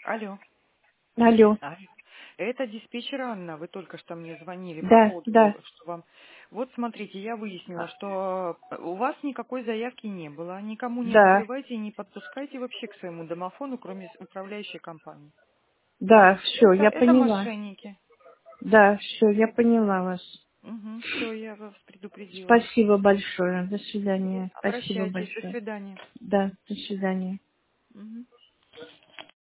Алло. Алло. Алло. Это диспетчер Анна. Вы только что мне звонили по Да, поводу, да. что вам... Вот смотрите, я выяснила, что у вас никакой заявки не было. Никому не Да, открывайте и не подпускайте вообще к своему домофону, кроме управляющей компании. да, все, я Это поняла. мошенники. Да, все, я поняла вас. Угу. Все, я вас предупредила. Спасибо большое. До свидания. Спасибо Обращайтесь. До большое. свидания. Да, до свидания. Мгм.